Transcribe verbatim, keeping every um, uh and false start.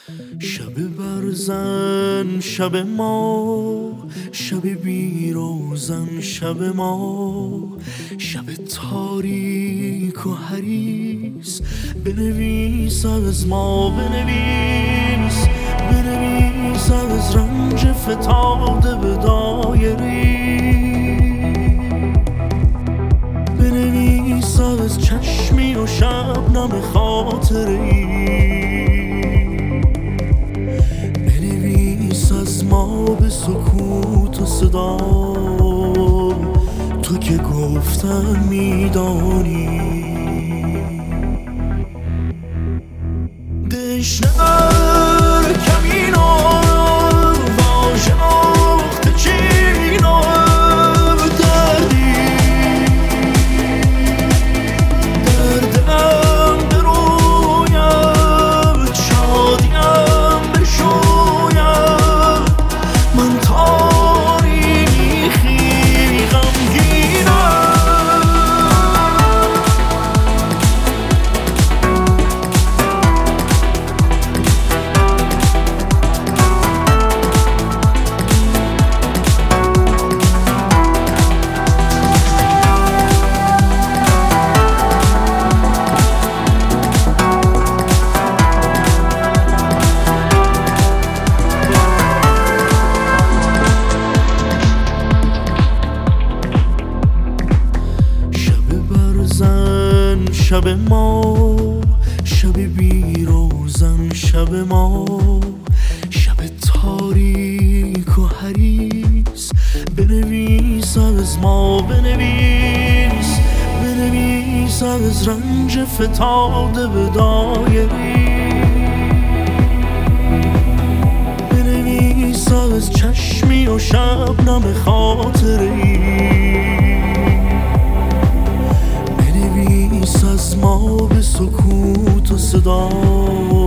شب برزن شب ما، شب بیروزن شب ما، شب تاریک و حریص. بنویس از ما، بنویس بنویس از رنج فتاده به دایری، بنویس از چشمی و شبنم خاطری، بنویس از ما به سکوت و صدا، تو که گفتن میدانی. دشنر کمینو واژناخت چینو دردی، دردم برویم شادیم بشویم، من تاریخی غمگینم. شب ما، شب بیروزن شب ما، شب تاریک و حریص. بنویس از ما، بنویس بنویس از رنج فتاده به دایری، بنویس از چشمی و شبنم خاطری، بنویس از ما به سکوت و صدا،